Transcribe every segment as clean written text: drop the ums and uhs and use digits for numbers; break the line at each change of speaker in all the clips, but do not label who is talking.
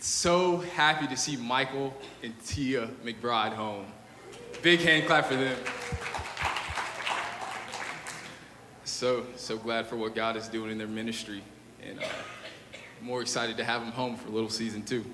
So happy to see Michael and Tia McBride home. Big hand clap for them. So glad for what God is doing in their ministry, and more excited to have them home for Little Season 2.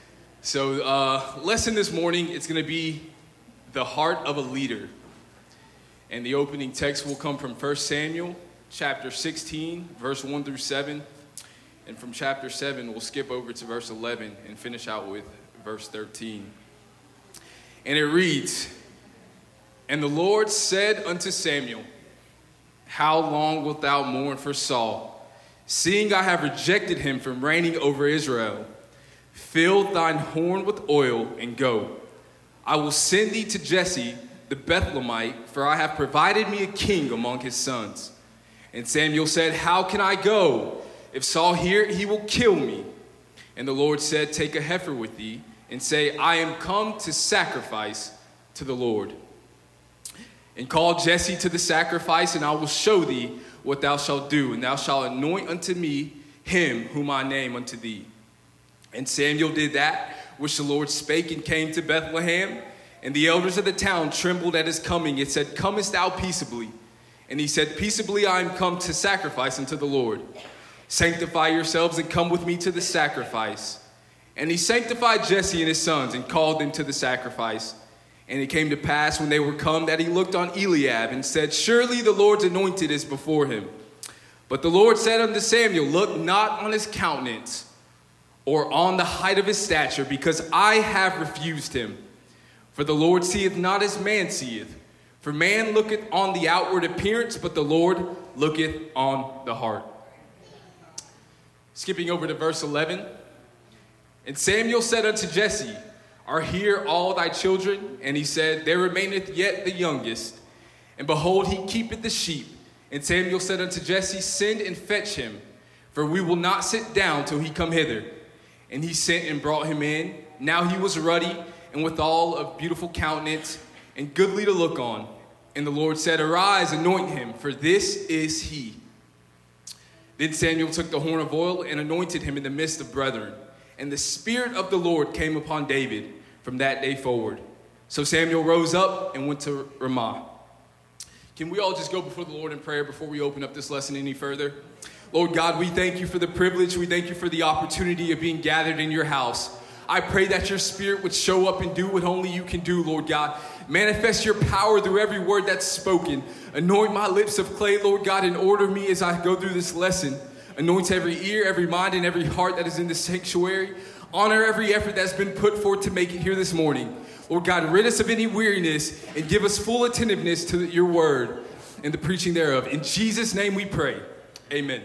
So lesson this morning, it's going to be the heart of a leader. And the opening text will come from 1 Samuel chapter 16, verse 1 through 7. And from chapter 7, we'll skip over to verse 11 and finish out with verse 13. And it reads, "And the Lord said unto Samuel, How long wilt thou mourn for Saul, seeing I have rejected him from reigning over Israel? Fill thine horn with oil and go. I will send thee to Jesse the Bethlehemite, for I have provided me a king among his sons. And Samuel said, How can I go? If Saul hear it, he will kill me. And the Lord said, Take a heifer with thee, and say, I am come to sacrifice to the Lord. And call Jesse to the sacrifice, and I will show thee what thou shalt do. And thou shalt anoint unto me him whom I name unto thee. And Samuel did that which the Lord spake, and came to Bethlehem. And the elders of the town trembled at his coming. It said, Comest thou peaceably? And he said, Peaceably I am come to sacrifice unto the Lord. Sanctify yourselves and come with me to the sacrifice. And he sanctified Jesse and his sons and called them to the sacrifice. And it came to pass when they were come that he looked on Eliab and said, Surely the Lord's anointed is before him. But the Lord said unto Samuel, Look not on his countenance or on the height of his stature, because I have refused him. For the Lord seeth not as man seeth. For man looketh on the outward appearance, but the Lord looketh on the heart." Skipping over to verse 11. "And Samuel said unto Jesse, Are here all thy children? And he said, There remaineth yet the youngest. And behold, he keepeth the sheep. And Samuel said unto Jesse, Send and fetch him, for we will not sit down till he come hither. And he sent and brought him in. Now he was ruddy, and withal of beautiful countenance, and goodly to look on. And the Lord said, Arise, anoint him, for this is he. Then Samuel took the horn of oil and anointed him in the midst of brethren. And the Spirit of the Lord came upon David from that day forward. So Samuel rose up and went to Ramah." Can we all just go before the Lord in prayer before we open up this lesson any further? Lord God, we thank you for the privilege. We thank you for the opportunity of being gathered in your house. I pray that your Spirit would show up and do what only you can do, Lord God. Manifest your power through every word that's spoken. Anoint my lips of clay, Lord God, and order me as I go through this lesson. Anoint every ear, every mind, and every heart that is in this sanctuary. Honor every effort that's been put forth to make it here this morning. Lord God, rid us of any weariness and give us full attentiveness to your word and the preaching thereof. In Jesus' name we pray. Amen.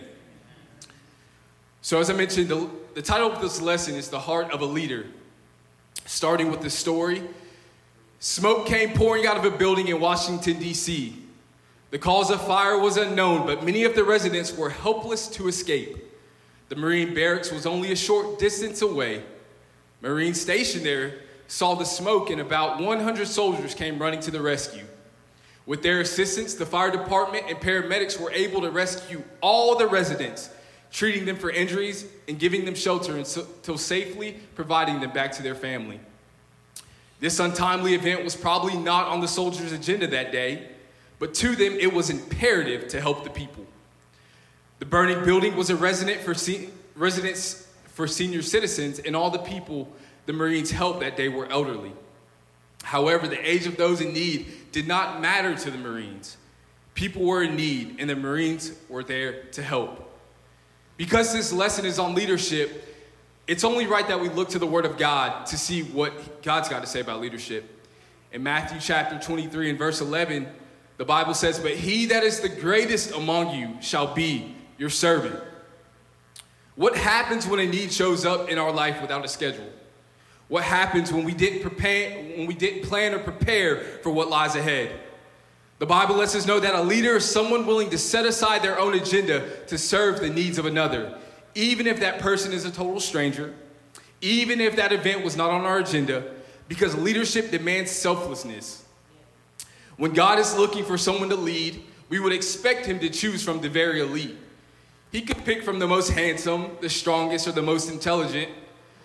So as I mentioned, the title of this lesson is The Heart of a Leader. Starting with the story, smoke came pouring out of a building in Washington, D.C. The cause of fire was unknown, but many of the residents were helpless to escape. The Marine barracks was only a short distance away. Marines stationed there saw the smoke, and about 100 soldiers came running to the rescue. With their assistance, the fire department and paramedics were able to rescue all the residents, treating them for injuries and giving them shelter until safely providing them back to their family. This untimely event was probably not on the soldiers' agenda that day, but to them it was imperative to help the people. The burning building was a residence for senior citizens, and all the people the Marines helped that day were elderly. However, the age of those in need did not matter to the Marines. People were in need, and the Marines were there to help. Because this lesson is on leadership, it's only right that we look to the Word of God to see what God's got to say about leadership. In Matthew chapter 23 and verse 11, the Bible says, But he that is the greatest among you shall be your servant. What happens when a need shows up in our life without a schedule? What happens when we didn't plan or prepare for what lies ahead? The Bible lets us know that a leader is someone willing to set aside their own agenda to serve the needs of another, even if that person is a total stranger, even if that event was not on our agenda, because leadership demands selflessness. When God is looking for someone to lead, we would expect him to choose from the very elite. He could pick from the most handsome, the strongest, or the most intelligent,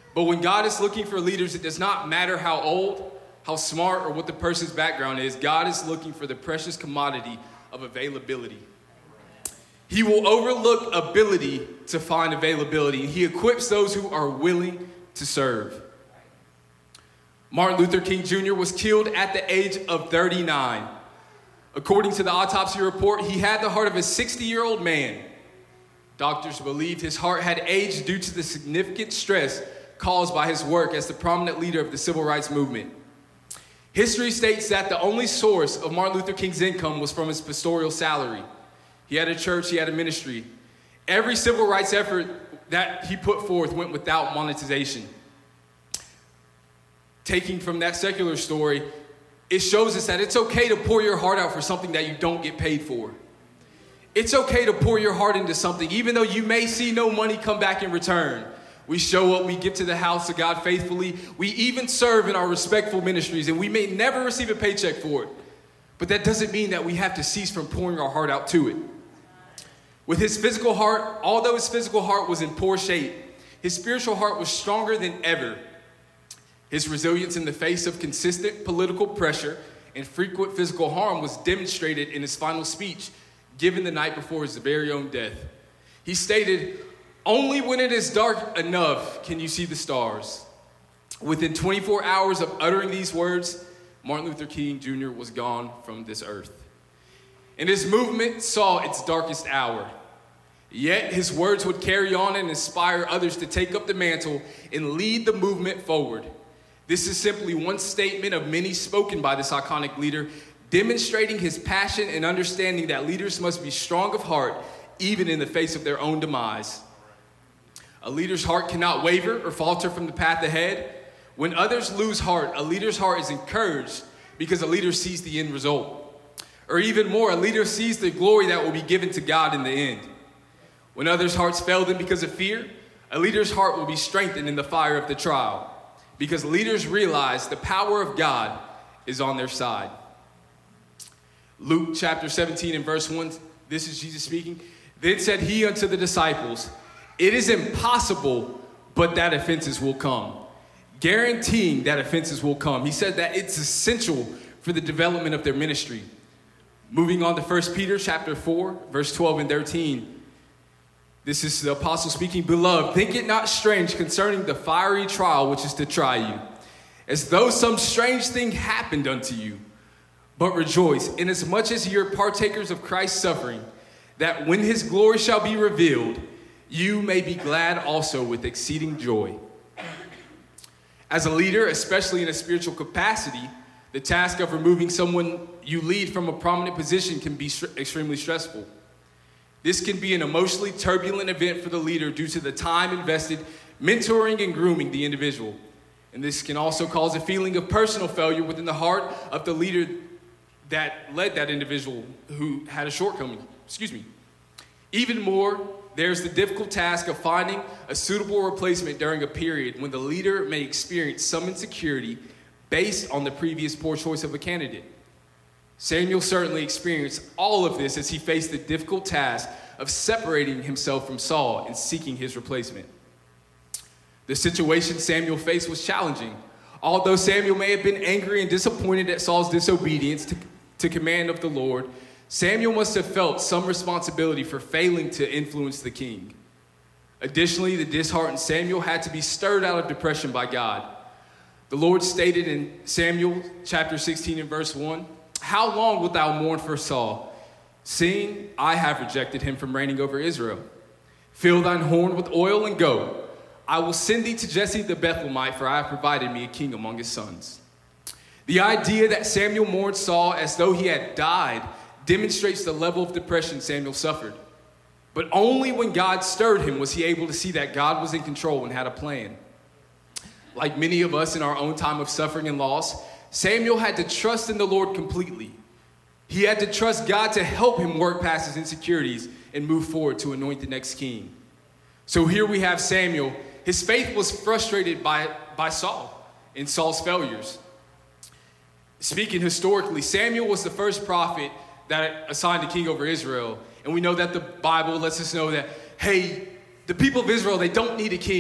But when God is looking for leaders, it does not matter how old, how smart, or what the person's background is. God is looking for the precious commodity of availability. He will overlook ability to find availability, and he equips those who are willing to serve. Martin Luther King Jr. was killed at the age of 39. According to the autopsy report, he had the heart of a 60-year-old man. Doctors believed his heart had aged due to the significant stress caused by his work as the prominent leader of the civil rights movement. History states that the only source of Martin Luther King's income was from his pastoral salary. He had a church, he had a ministry. Every civil rights effort that he put forth went without monetization. Taking from that secular story, it shows us that it's okay to pour your heart out for something that you don't get paid for. It's okay to pour your heart into something, even though you may see no money come back in return. We show up, we give to the house of God faithfully. We even serve in our respectful ministries, and we may never receive a paycheck for it. But that doesn't mean that we have to cease from pouring our heart out to it. With his physical heart, although his physical heart was in poor shape, his spiritual heart was stronger than ever. His resilience in the face of consistent political pressure and frequent physical harm was demonstrated in his final speech given the night before his very own death. He stated, "Only when it is dark enough can you see the stars." Within 24 hours of uttering these words, Martin Luther King Jr. was gone from this earth. And his movement saw its darkest hour. Yet his words would carry on and inspire others to take up the mantle and lead the movement forward. This is simply one statement of many spoken by this iconic leader, demonstrating his passion and understanding that leaders must be strong of heart, even in the face of their own demise. A leader's heart cannot waver or falter from the path ahead. When others lose heart, a leader's heart is encouraged because a leader sees the end result. Or even more, a leader sees the glory that will be given to God in the end. When others' hearts fail them because of fear, a leader's heart will be strengthened in the fire of the trial, because leaders realize the power of God is on their side. Luke chapter 17 and verse 1, this is Jesus speaking. "Then said he unto the disciples, It is impossible, but that offenses will come." Guaranteeing that offenses will come. He said that it's essential for the development of their ministry. Moving on to 1 Peter chapter 4, verse 12 and 13. This is the apostle speaking. "Beloved, think it not strange concerning the fiery trial which is to try you, as though some strange thing happened unto you. But rejoice, inasmuch as ye are partakers of Christ's suffering, that when his glory shall be revealed, you may be glad also with exceeding joy." As a leader, especially in a spiritual capacity, the task of removing someone you lead from a prominent position can be extremely stressful. This can be an emotionally turbulent event for the leader due to the time invested mentoring and grooming the individual. And this can also cause a feeling of personal failure within the heart of the leader that led that individual who had a shortcoming. Even more, there's the difficult task of finding a suitable replacement during a period when the leader may experience some insecurity based on the previous poor choice of a candidate. Samuel certainly experienced all of this as he faced the difficult task of separating himself from Saul and seeking his replacement. The situation Samuel faced was challenging. Although Samuel may have been angry and disappointed at Saul's disobedience to command of the Lord, Samuel must have felt some responsibility for failing to influence the king. Additionally, the disheartened Samuel had to be stirred out of depression by God. The Lord stated in Samuel chapter 16 and verse 1, "How long wilt thou mourn for Saul, seeing I have rejected him from reigning over Israel? Fill thine horn with oil and go. I will send thee to Jesse the Bethlehemite, for I have provided me a king among his sons." The idea that Samuel mourned Saul as though he had died demonstrates the level of depression Samuel suffered. But only when God stirred him was he able to see that God was in control and had a plan. Like many of us in our own time of suffering and loss, Samuel had to trust in the Lord completely. He had to trust God to help him work past his insecurities and move forward to anoint the next king. So here we have Samuel. His faith was frustrated by Saul in Saul's failures. Speaking historically, Samuel was the first prophet that assigned a king over Israel. And we know that the Bible lets us know that, hey, the people of Israel, they don't need a king.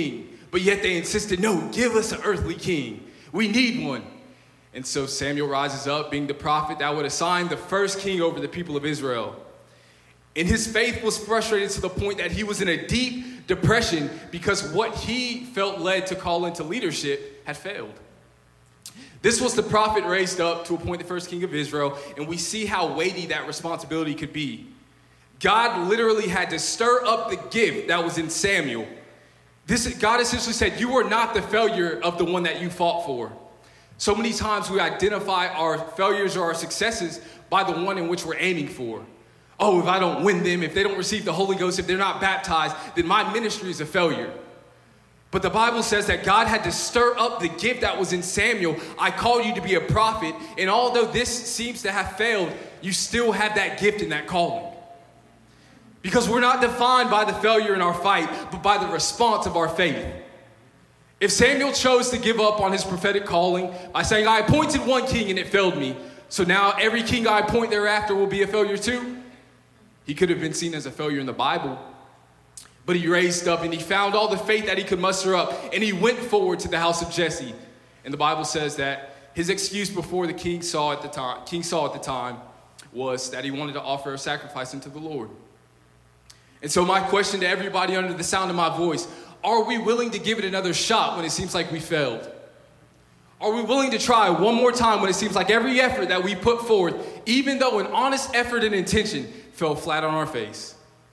but yet they insisted, no, give us an earthly king. We need one. And so Samuel rises up, being the prophet that would assign the first king over the people of Israel. And his faith was frustrated to the point that he was in a deep depression because what he felt led to call into leadership had failed. This was the prophet raised up to appoint the first king of Israel, and we see how weighty that responsibility could be. God literally had to stir up the gift that was in Samuel. God essentially said, you are not the failure of the one that you fought for. So many times we identify our failures or our successes by the one in which we're aiming for. Oh, if I don't win them, if they don't receive the Holy Ghost, if they're not baptized, then my ministry is a failure. But the Bible says that God had to stir up the gift that was in Samuel. I called you to be a prophet. And although this seems to have failed, you still have that gift and that calling. Because we're not defined by the failure in our fight, but by the response of our faith. If Samuel chose to give up on his prophetic calling by saying, I appointed one king and it failed me, so now every king I appoint thereafter will be a failure too, he could have been seen as a failure in the Bible. But he raised up and he found all the faith that he could muster up, and he went forward to the house of Jesse. And the Bible says that his excuse before the King Saul at the time was that he wanted to offer a sacrifice unto the Lord. And so my question to everybody under the sound of my voice, are we willing to give it another shot when it seems like we failed? Are we willing to try one more time when it seems like every effort that we put forth, even though an honest effort and intention fell flat on our face?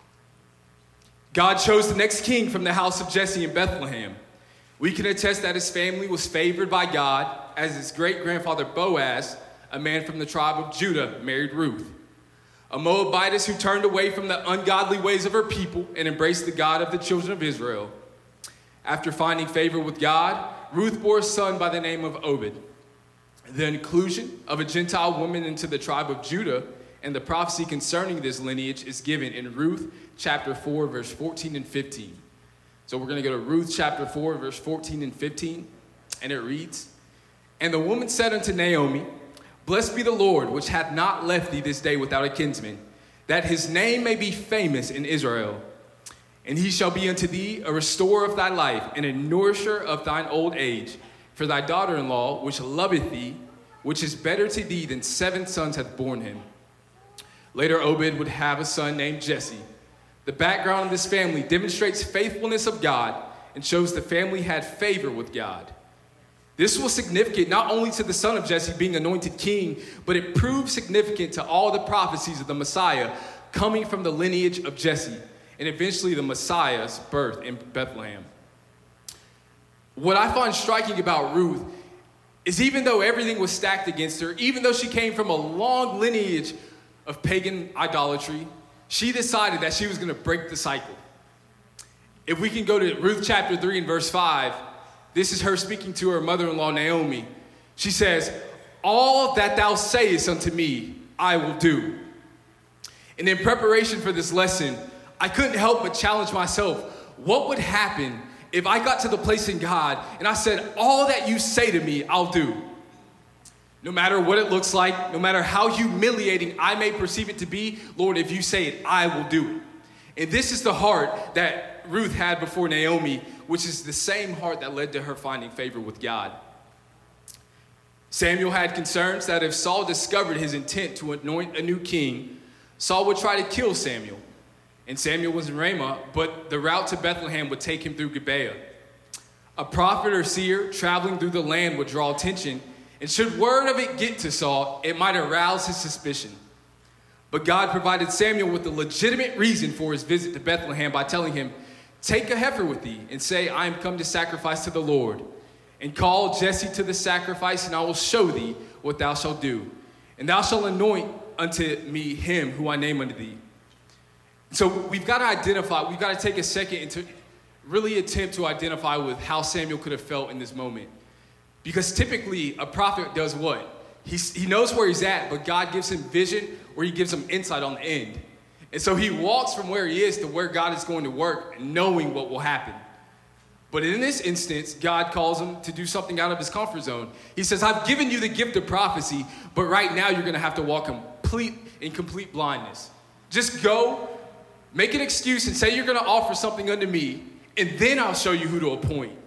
God chose the next king from the house of Jesse in Bethlehem. We can attest that his family was favored by God, as his great-grandfather Boaz, a man from the tribe of Judah, married Ruth, a Moabitess who turned away from the ungodly ways of her people and embraced the God of the children of Israel. After finding favor with God, Ruth bore a son by the name of Obed. The inclusion of a Gentile woman into the tribe of Judah and the prophecy concerning this lineage is given in Ruth chapter 4, verse 14 and 15. So we're going to go to Ruth chapter 4, verse 14 and 15, and it reads, And the woman said unto Naomi, Blessed be the Lord, which hath not left thee this day without a kinsman, that his name may be famous in Israel. And he shall be unto thee a restorer of thy life, and a nourisher of thine old age. For thy daughter-in-law, which loveth thee, which is better to thee than 7 sons, hath borne him. Later, Obed would have a son named Jesse. The background of this family demonstrates faithfulness of God and shows the family had favor with God. This was significant not only to the son of Jesse being anointed king, but it proved significant to all the prophecies of the Messiah coming from the lineage of Jesse, and eventually the Messiah's birth in Bethlehem. What I find striking about Ruth is even though everything was stacked against her, even though she came from a long lineage of pagan idolatry, she decided that she was going to break the cycle. If we can go to Ruth chapter 3 and verse 5, this is her speaking to her mother-in-law Naomi. She says, All that thou sayest unto me, I will do. And in preparation for this lesson, I couldn't help but challenge myself. What would happen if I got to the place in God and I said, all that you say to me, I'll do? No matter what it looks like, no matter how humiliating I may perceive it to be, Lord, if you say it, I will do it. And this is the heart that Ruth had before Naomi, which is the same heart that led to her finding favor with God. Samuel had concerns that if Saul discovered his intent to anoint a new king, Saul would try to kill Samuel. And Samuel was in Ramah, but the route to Bethlehem would take him through Gibeah. A prophet or seer traveling through the land would draw attention, and should word of it get to Saul, it might arouse his suspicion. But God provided Samuel with a legitimate reason for his visit to Bethlehem by telling him, Take a heifer with thee, and say, I am come to sacrifice to the Lord. And call Jesse to the sacrifice, and I will show thee what thou shalt do. And thou shalt anoint unto me him who I name unto thee. So we've got to take a second and to really attempt to identify with how Samuel could have felt in this moment. Because typically a prophet does what? He knows where he's at, but God gives him vision or he gives him insight on the end. And so he walks from where he is to where God is going to work, knowing what will happen. But in this instance, God calls him to do something out of his comfort zone. He says, I've given you the gift of prophecy, but right now you're going to have to walk in complete blindness. Just go, make an excuse and say you're going to offer something unto me, and then I'll show you who to appoint.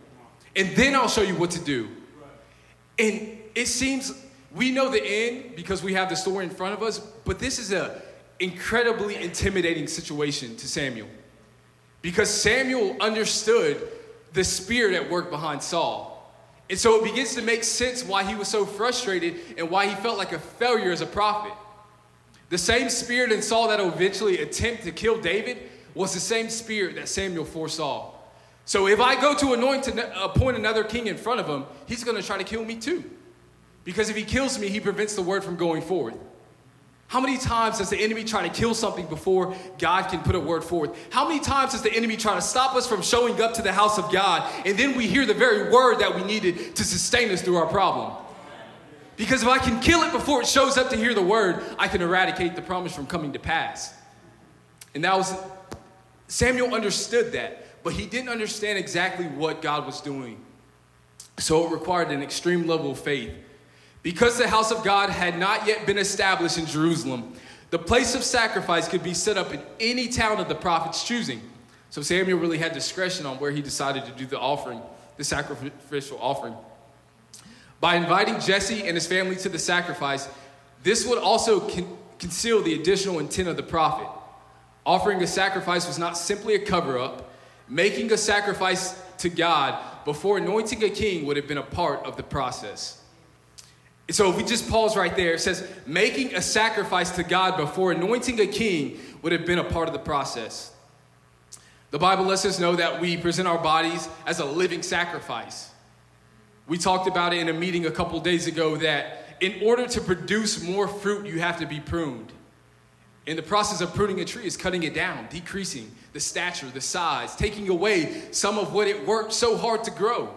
and then I'll show you what to do. And it seems we know the end because we have the story in front of us, but this is an incredibly intimidating situation to Samuel. Because Samuel understood the spirit at work behind Saul. And so it begins to make sense why he was so frustrated and why he felt like a failure as a prophet. The same spirit in Saul that will eventually attempt to kill David was the same spirit that Samuel foresaw. So if I go to appoint another king in front of him, he's going to try to kill me too. Because if he kills me, he prevents the word from going forth. How many times does the enemy try to kill something before God can put a word forth? How many times does the enemy try to stop us from showing up to the house of God, and then we hear the very word that we needed to sustain us through our problem? Because if I can kill it before it shows up to hear the word, I can eradicate the promise from coming to pass. And Samuel understood that. But he didn't understand exactly what God was doing. So it required an extreme level of faith. Because the house of God had not yet been established in Jerusalem, the place of sacrifice could be set up in any town of the prophet's choosing. So Samuel really had discretion on where he decided to do the offering, the sacrificial offering. By inviting Jesse and his family to the sacrifice, this would also conceal the additional intent of the prophet. Offering a sacrifice was not simply a cover-up. Making a sacrifice to God before anointing a king would have been a part of the process. So if we just pause right there, it says, making a sacrifice to God before anointing a king would have been a part of the process. The Bible lets us know that we present our bodies as a living sacrifice. We talked about it in a meeting a couple days ago that in order to produce more fruit, you have to be pruned. And the process of pruning a tree is cutting it down, decreasing the stature, the size, taking away some of what it worked so hard to grow.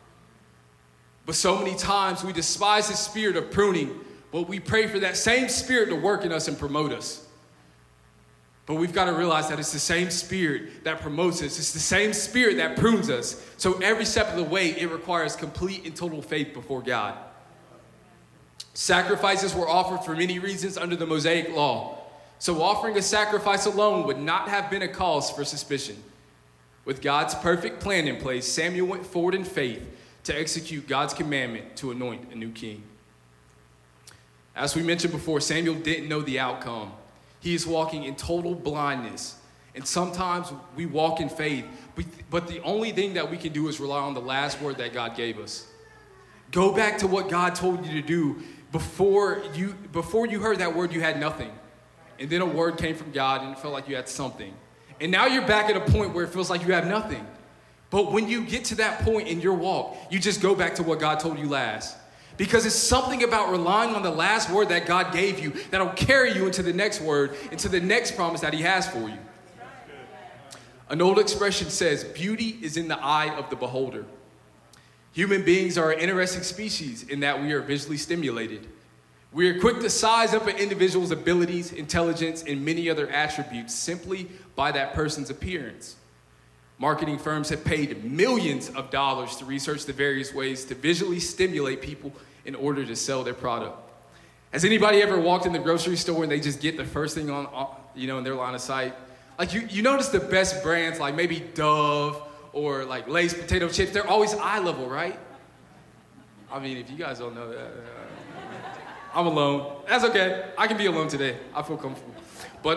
But so many times we despise the spirit of pruning, but we pray for that same spirit to work in us and promote us. But we've got to realize that it's the same spirit that promotes us. It's the same spirit that prunes us. So every step of the way, it requires complete and total faith before God. Sacrifices were offered for many reasons under the Mosaic law. So offering a sacrifice alone would not have been a cause for suspicion. With God's perfect plan in place, Samuel went forward in faith to execute God's commandment to anoint a new king. As we mentioned before, Samuel didn't know the outcome. He is walking in total blindness. And sometimes we walk in faith, but the only thing that we can do is rely on the last word that God gave us. Go back to what God told you to do. Before you heard that word, you had nothing. And then a word came from God and it felt like you had something. And now you're back at a point where it feels like you have nothing. But when you get to that point in your walk, you just go back to what God told you last. Because it's something about relying on the last word that God gave you that'll carry you into the next word, into the next promise that he has for you. An old expression says, beauty is in the eye of the beholder. Human beings are an interesting species in that we are visually stimulated. We are quick to size up an individual's abilities, intelligence, and many other attributes simply by that person's appearance. Marketing firms have paid millions of dollars to research the various ways to visually stimulate people in order to sell their product. Has anybody ever walked in the grocery store and they just get the first thing on in their line of sight? Like you notice the best brands like maybe Dove or like Lay's potato chips, they're always eye level, right? I mean, if you guys don't know that, I'm alone. That's okay. I can be alone today. I feel comfortable. But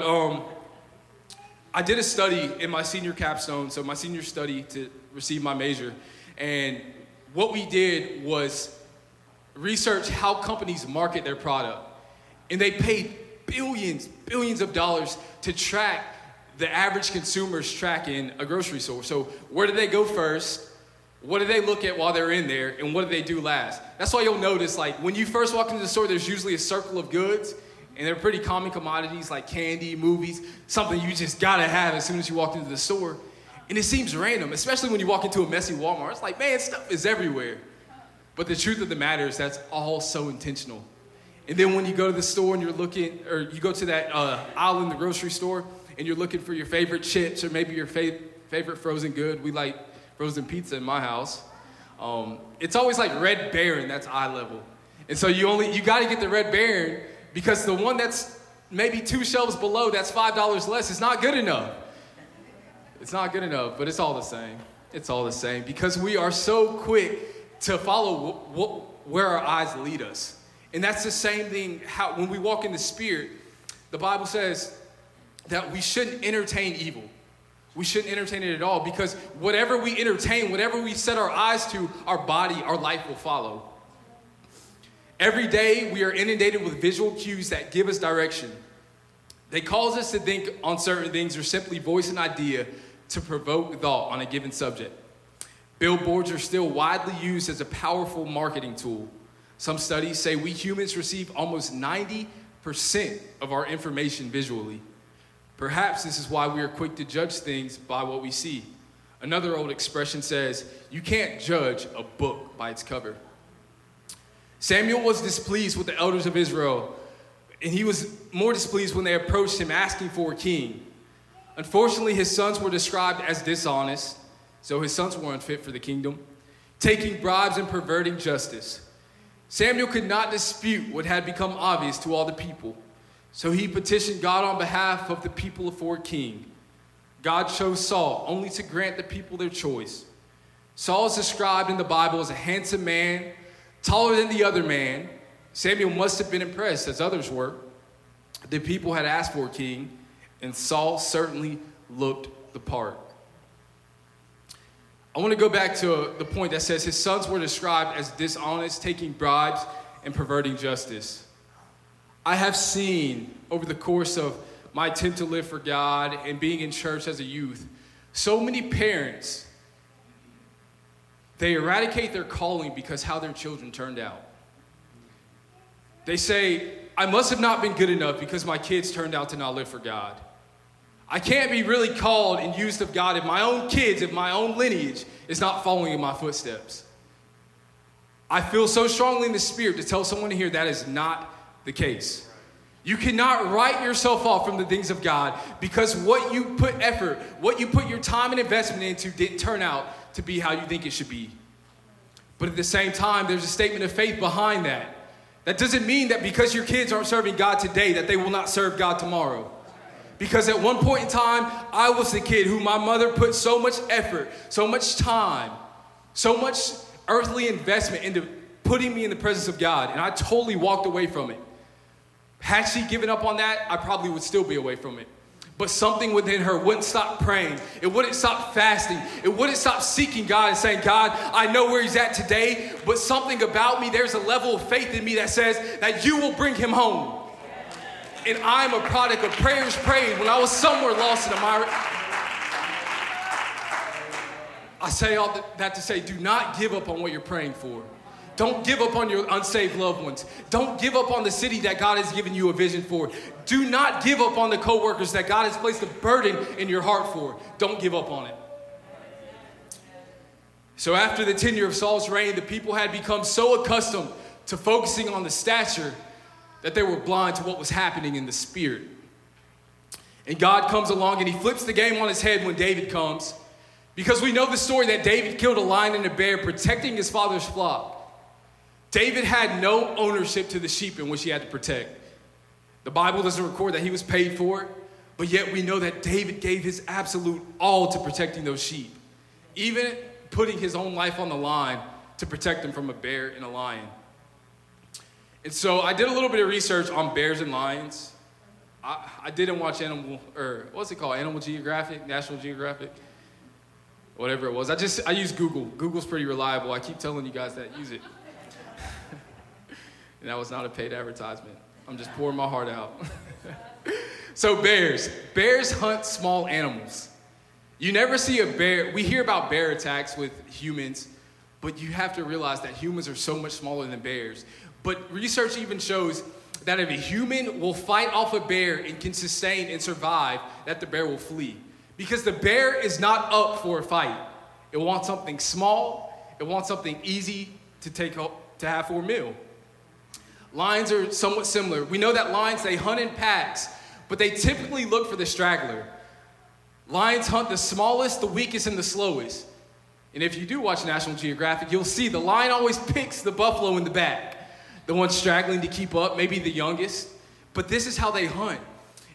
I did a study in my senior capstone, so my senior study to receive my major. And what we did was research how companies market their product. And they paid billions of dollars to track the average consumer's track in a grocery store. So where do they go first? What do they look at while they're in there? And what do they do last? That's why you'll notice, like, when you first walk into the store, there's usually a circle of goods. And they're pretty common commodities like candy, movies, something you just gotta have as soon as you walk into the store. And it seems random, especially when you walk into a messy Walmart. It's like, man, stuff is everywhere. But the truth of the matter is that's all so intentional. And then when you go to the store and you're looking, or you go to that aisle in the grocery store and you're looking for your favorite chips or maybe your favorite frozen good. We like frozen pizza in my house. It's always like Red Baron, that's eye level. And so you gotta get the Red Baron because the one that's maybe 2 shelves below, that's $5 less, is not good enough. It's not good enough, but it's all the same. It's all the same because we are so quick to follow where our eyes lead us. And that's the same thing when we walk in the Spirit. The Bible says that we shouldn't entertain evil. We shouldn't entertain it at all because whatever we entertain, whatever we set our eyes to, our body, our life will follow. Every day we are inundated with visual cues that give us direction. They cause us to think on certain things or simply voice an idea to provoke thought on a given subject. Billboards are still widely used as a powerful marketing tool. Some studies say we humans receive almost 90% of our information visually. Perhaps this is why we are quick to judge things by what we see. Another old expression says, you can't judge a book by its cover. Samuel was displeased with the elders of Israel, and he was more displeased when they approached him asking for a king. Unfortunately, his sons were described as dishonest, so his sons were unfit for the kingdom, taking bribes and perverting justice. Samuel could not dispute what had become obvious to all the people, so he petitioned God on behalf of the people for a king. God chose Saul only to grant the people their choice. Saul is described in the Bible as a handsome man, taller than the other man. Samuel must have been impressed, as others were. The people had asked for a king, and Saul certainly looked the part. I want to go back to the point that says his sons were described as dishonest, taking bribes, and perverting justice. I have seen over the course of my attempt to live for God and being in church as a youth, so many parents, they eradicate their calling because how their children turned out. They say, I must have not been good enough because my kids turned out to not live for God. I can't be really called and used of God if my own kids, if my own lineage is not following in my footsteps. I feel so strongly in the Spirit to tell someone here that is not the case. You cannot write yourself off from the things of God because what you put effort, what you put your time and investment into didn't turn out to be how you think it should be. But at the same time, there's a statement of faith behind that. That doesn't mean that because your kids aren't serving God today, that they will not serve God tomorrow. Because at one point in time, I was the kid who my mother put so much effort, so much time, so much earthly investment into putting me in the presence of God, and I totally walked away from it. Had she given up on that, I probably would still be away from it. But something within her wouldn't stop praying. It wouldn't stop fasting. It wouldn't stop seeking God and saying, God, I know where he's at today, but something about me, there's a level of faith in me that says that you will bring him home. And I'm a product of prayers prayed when I was somewhere lost in a mire. I say all that to say, do not give up on what you're praying for. Don't give up on your unsaved loved ones. Don't give up on the city that God has given you a vision for. Do not give up on the coworkers that God has placed a burden in your heart for. Don't give up on it. So after the tenure of Saul's reign, the people had become so accustomed to focusing on the stature that they were blind to what was happening in the spirit. And God comes along and he flips the game on his head when David comes. Because we know the story that David killed a lion and a bear protecting his father's flock. David had no ownership to the sheep in which he had to protect. The Bible doesn't record that he was paid for it, but yet we know that David gave his absolute all to protecting those sheep, even putting his own life on the line to protect them from a bear and a lion. And so I did a little bit of research on bears and lions. I didn't watch Animal Geographic, National Geographic, whatever it was. I use Google. Google's pretty reliable. I keep telling you guys that, use it. And that was not a paid advertisement. I'm just pouring my heart out. So bears hunt small animals. You never see a bear. We hear about bear attacks with humans, but you have to realize that humans are so much smaller than bears. But research even shows that if a human will fight off a bear and can sustain and survive, that the bear will flee. Because the bear is not up for a fight. It wants something small. It wants something easy to have for a meal. Lions are somewhat similar. We know that lions, they hunt in packs, but they typically look for the straggler. Lions hunt the smallest, the weakest, and the slowest. And if you do watch National Geographic, you'll see the lion always picks the buffalo in the back, the one straggling to keep up, maybe the youngest. But this is how they hunt.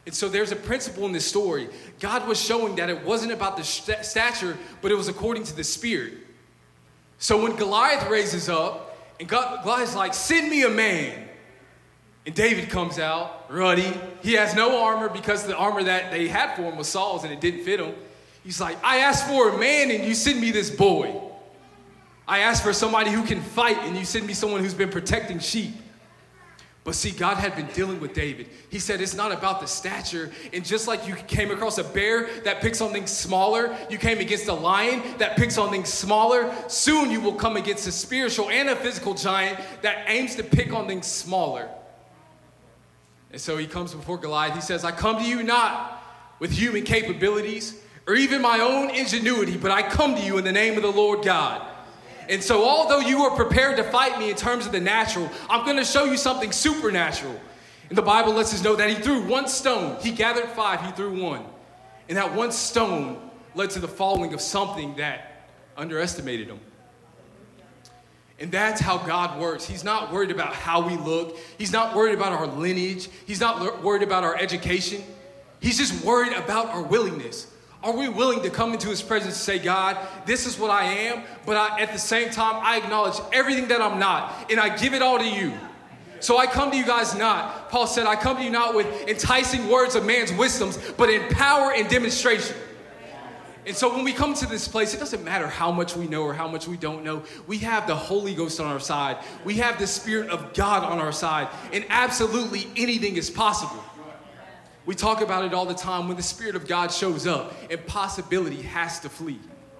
And so there's a principle in this story. God was showing that it wasn't about the stature, but it was according to the Spirit. So when Goliath raises up, and Goliath's like, send me a man. And David comes out, ruddy. He has no armor because the armor that they had for him was Saul's and it didn't fit him. He's like, I asked for a man and you send me this boy. I asked for somebody who can fight and you send me someone who's been protecting sheep. But see, God had been dealing with David. He said it's not about the stature. And just like you came across a bear that picks on things smaller, you came against a lion that picks on things smaller, soon you will come against a spiritual and a physical giant that aims to pick on things smaller. And so he comes before Goliath. He says, I come to you not with human capabilities or even my own ingenuity, but I come to you in the name of the Lord God. And so although you are prepared to fight me in terms of the natural, I'm going to show you something supernatural. And the Bible lets us know that he threw one stone. He gathered 5, he threw 1. And that one stone led to the falling of something that underestimated him. And that's how God works. He's not worried about how we look. He's not worried about our lineage. He's not worried about our education. He's just worried about our willingness. Are we willing to come into his presence and say, God, this is what I am, but at the same time, I acknowledge everything that I'm not, and I give it all to you. So I come to you guys not, Paul said, I come to you not with enticing words of man's wisdoms, but in power and demonstration. And so when we come to this place, it doesn't matter how much we know or how much we don't know. We have the Holy Ghost on our side. We have the Spirit of God on our side, and absolutely anything is possible. We talk about it all the time. When the Spirit of God shows up, impossibility has to flee.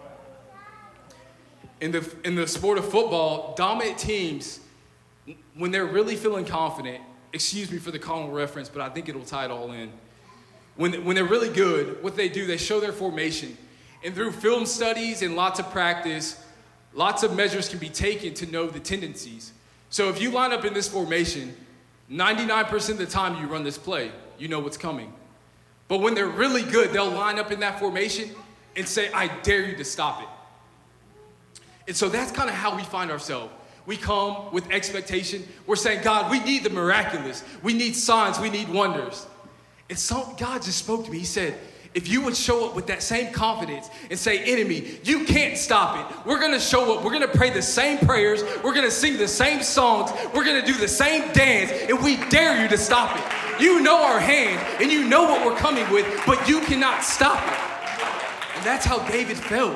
In the sport of football, dominant teams, when they're really feeling confident, excuse me for the carnal reference, but I think it'll tie it all in. When they're really good, what they do, they show their formation. And through film studies and lots of practice, lots of measures can be taken to know the tendencies. So if you line up in this formation, 99% of the time you run this play, you know what's coming. But when they're really good, they'll line up in that formation and say, I dare you to stop it. And so that's kind of how we find ourselves. We come with expectation. We're saying, God, we need the miraculous. We need signs. We need wonders. And so God just spoke to me. He said, if you would show up with that same confidence and say, enemy, you can't stop it. We're going to show up. We're going to pray the same prayers. We're going to sing the same songs. We're going to do the same dance. And we dare you to stop it. You know our hand and you know what we're coming with, but you cannot stop it. And that's how David felt.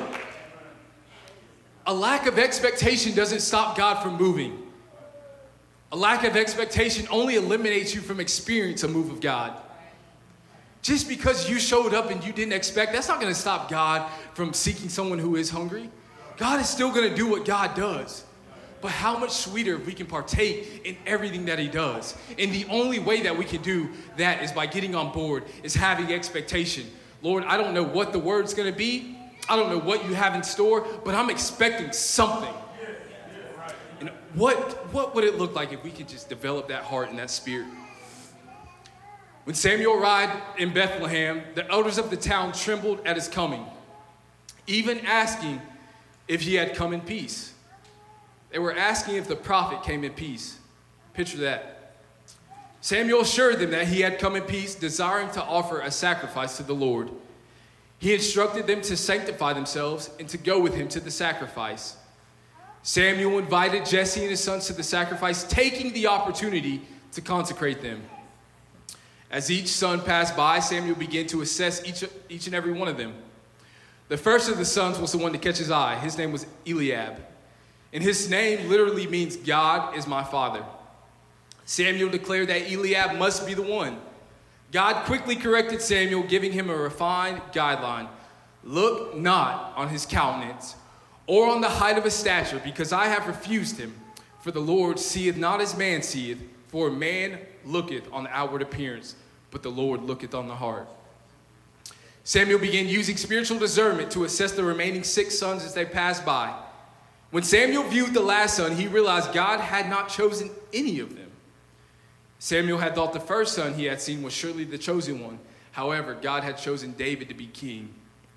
A lack of expectation doesn't stop God from moving. A lack of expectation only eliminates you from experiencing a move of God. Just because you showed up and you didn't expect, that's not going to stop God from seeking someone who is hungry. God is still going to do what God does. But how much sweeter if we can partake in everything that he does. And the only way that we can do that is by getting on board, is having expectation. Lord, I don't know what the word's going to be. I don't know what you have in store, but I'm expecting something. And what would it look like if we could just develop that heart and that spirit? When Samuel arrived in Bethlehem, the elders of the town trembled at his coming, even asking if he had come in peace. They were asking if the prophet came in peace. Picture that. Samuel assured them that he had come in peace, desiring to offer a sacrifice to the Lord. He instructed them to sanctify themselves and to go with him to the sacrifice. Samuel invited Jesse and his sons to the sacrifice, taking the opportunity to consecrate them. As each son passed by, Samuel began to assess each and every one of them. The first of the sons was the one to catch his eye. His name was Eliab. And his name literally means God is my father. Samuel declared that Eliab must be the one. God quickly corrected Samuel, giving him a refined guideline. Look not on his countenance or on the height of his stature, because I have refused him. For the Lord seeth not as man seeth, for man looketh on the outward appearance, but the Lord looketh on the heart. Samuel began using spiritual discernment to assess the remaining 6 sons as they passed by. When Samuel viewed the last son, he realized God had not chosen any of them. Samuel had thought the first son he had seen was surely the chosen one. However, God had chosen David to be king.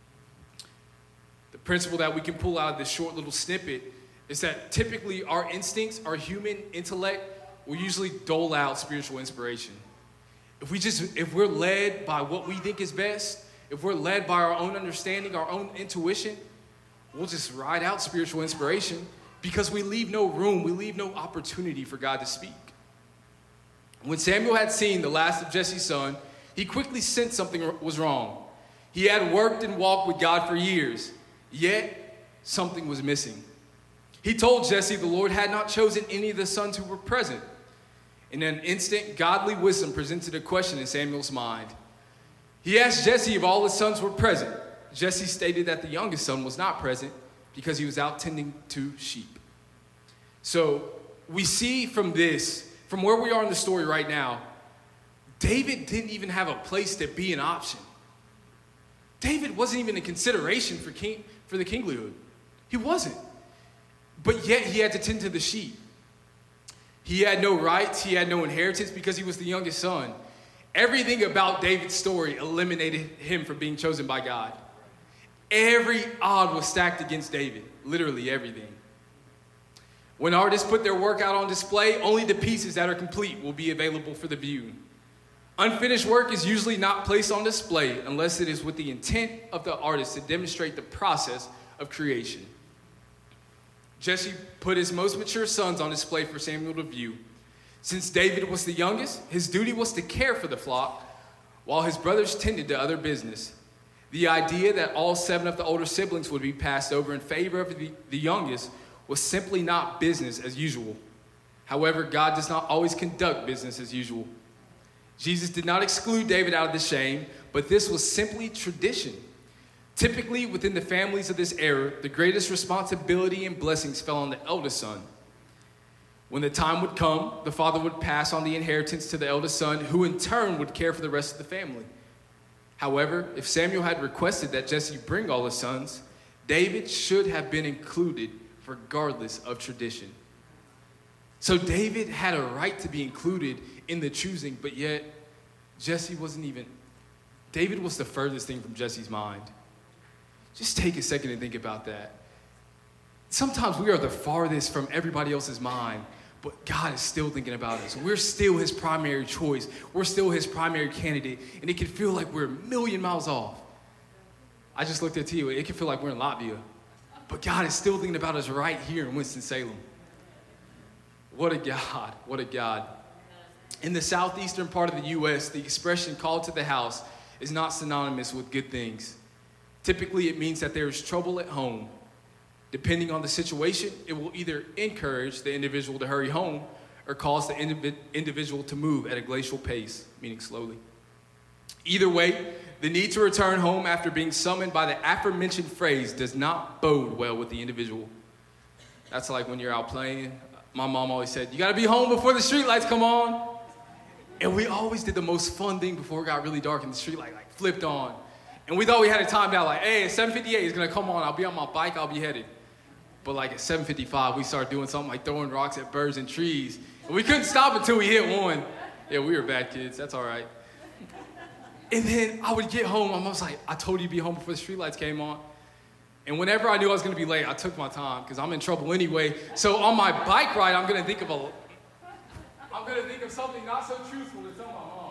The principle that we can pull out of this short little snippet is that typically our instincts, our human intellect, will usually dole out spiritual inspiration. if we're led by what we think is best, if we're led by our own understanding, our own intuition, we'll just ride out spiritual inspiration because we leave no room, we leave no opportunity for God to speak. When Samuel had seen the last of Jesse's son, he quickly sensed something was wrong. He had worked and walked with God for years, yet something was missing. He told Jesse the Lord had not chosen any of the sons who were present. In an instant, godly wisdom presented a question in Samuel's mind. He asked Jesse if all his sons were present. Jesse stated that the youngest son was not present because he was out tending to sheep. So we see from where we are in the story right now, David didn't even have a place to be an option. David wasn't even a consideration for the kinglyhood. He wasn't. But yet he had to tend to the sheep. He had no rights. He had no inheritance because he was the youngest son. Everything about David's story eliminated him from being chosen by God. Every odd was stacked against David. Literally everything. When artists put their work out on display, only the pieces that are complete will be available for the view. Unfinished work is usually not placed on display unless it is with the intent of the artist to demonstrate the process of creation. Jesse put his most mature sons on display for Samuel to view. Since David was the youngest, his duty was to care for the flock, while his brothers tended to other business. The idea that all 7 of the older siblings would be passed over in favor of the youngest was simply not business as usual. However, God does not always conduct business as usual. Jesus did not exclude David out of the shame, but this was simply tradition. Typically, within the families of this era, the greatest responsibility and blessings fell on the eldest son. When the time would come, the father would pass on the inheritance to the eldest son, who in turn would care for the rest of the family. However, if Samuel had requested that Jesse bring all his sons, David should have been included regardless of tradition. So David had a right to be included in the choosing, but yet Jesse wasn't even. David was the furthest thing from Jesse's mind. Just take a second and think about that. Sometimes we are the farthest from everybody else's mind, but God is still thinking about us. We're still his primary choice. We're still his primary candidate, and it can feel like we're a million miles off. I just looked at Tia. It can feel like we're in Latvia, but God is still thinking about us right here in Winston-Salem. What a God. What a God. In the southeastern part of the U.S., the expression called to the house is not synonymous with good things. Typically, it means that there is trouble at home. Depending on the situation, it will either encourage the individual to hurry home or cause the individual to move at a glacial pace, meaning slowly. Either way, the need to return home after being summoned by the aforementioned phrase does not bode well with the individual. That's like when you're out playing. My mom always said, you got to be home before the streetlights come on. And we always did the most fun thing before it got really dark and the streetlight flipped on. And we thought we had it timed out, like, hey, at 7:58, it's going to come on. I'll be on my bike. I'll be headed. But like at 7:55, we started doing something like throwing rocks at birds and trees. And we couldn't stop until we hit one. Yeah, we were bad kids. That's all right. And then I would get home. I was like, I told you to be home before the streetlights came on. And whenever I knew I was going to be late, I took my time because I'm in trouble anyway. So on my bike ride, I'm going to think of something not so truthful to tell my mom.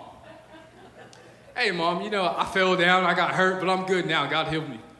Hey, Mom, I fell down, I got hurt, but I'm good now. God healed me.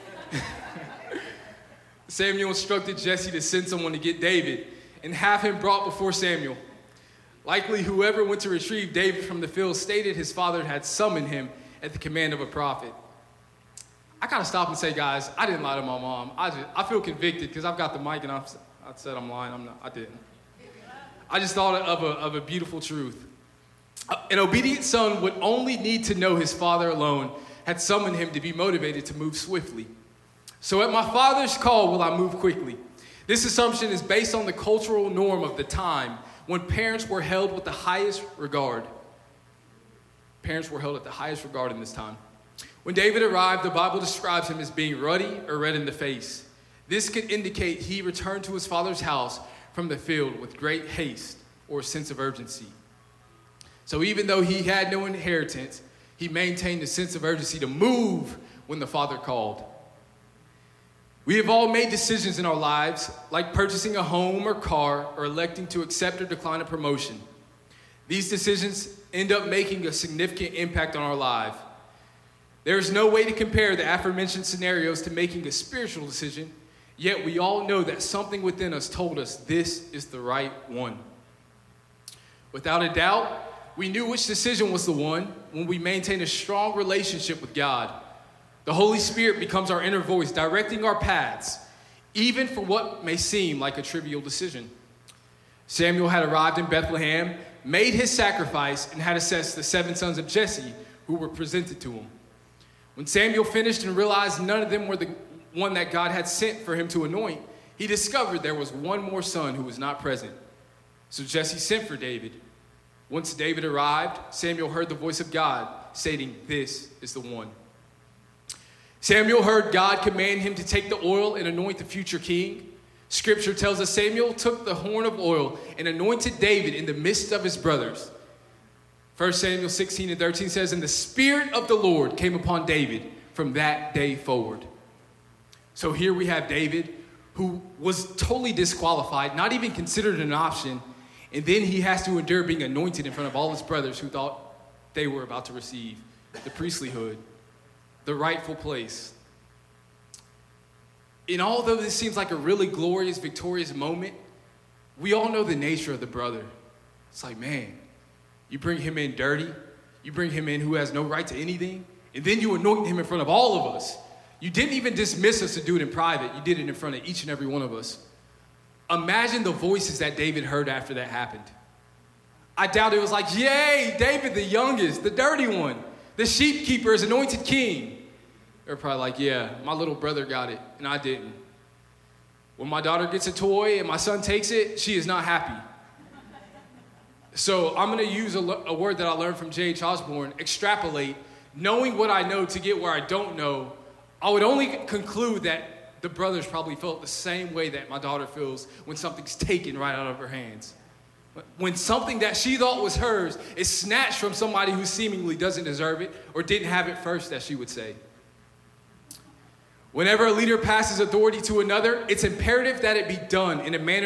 Samuel instructed Jesse to send someone to get David and have him brought before Samuel. Likely, whoever went to retrieve David from the field stated his father had summoned him at the command of a prophet. I gotta stop and say, guys, I didn't lie to my mom. I feel convicted because I've got the mic and I said I'm lying. I didn't. I just thought of a beautiful truth. An obedient son would only need to know his father alone had summoned him to be motivated to move swiftly. So at my father's call will I move quickly. This assumption is based on the cultural norm of the time when parents were held with the highest regard. Parents were held at the highest regard in this time. When David arrived, the Bible describes him as being ruddy or red in the face. This could indicate he returned to his father's house from the field with great haste or a sense of urgency. So even though he had no inheritance, he maintained a sense of urgency to move when the father called. We have all made decisions in our lives, like purchasing a home or car or electing to accept or decline a promotion. These decisions end up making a significant impact on our life. There is no way to compare the aforementioned scenarios to making a spiritual decision, yet we all know that something within us told us this is the right one. Without a doubt, we knew which decision was the one when we maintain a strong relationship with God. The Holy Spirit becomes our inner voice, directing our paths, even for what may seem like a trivial decision. Samuel had arrived in Bethlehem, made his sacrifice, and had assessed the 7 sons of Jesse who were presented to him. When Samuel finished and realized none of them were the one that God had sent for him to anoint, he discovered there was one more son who was not present. So Jesse sent for David. Once David arrived, Samuel heard the voice of God stating, "This is the one." Samuel heard God command him to take the oil and anoint the future king. Scripture tells us Samuel took the horn of oil and anointed David in the midst of his brothers. 1 Samuel 16:13 says, "And the Spirit of the Lord came upon David from that day forward." So here we have David, who was totally disqualified, not even considered an option, and then he has to endure being anointed in front of all his brothers who thought they were about to receive the priestlyhood, the rightful place. And although this seems like a really glorious, victorious moment, we all know the nature of the brother. It's like, man, you bring him in dirty, you bring him in who has no right to anything, and then you anoint him in front of all of us. You didn't even dismiss us to do it in private. You did it in front of each and every one of us. Imagine the voices that David heard after that happened. I doubt it was like, yay, David the youngest, the dirty one, the sheep keeper is anointed king. They're probably like, yeah, my little brother got it, and I didn't. When my daughter gets a toy and my son takes it, she is not happy. So I'm going to use a word that I learned from J.H. Osborne, extrapolate. Knowing what I know to get where I don't know, I would only conclude that the brothers probably felt the same way that my daughter feels when something's taken right out of her hands. When something that she thought was hers is snatched from somebody who seemingly doesn't deserve it or didn't have it first, as she would say. Whenever a leader passes authority to another, it's imperative that it be done in a manner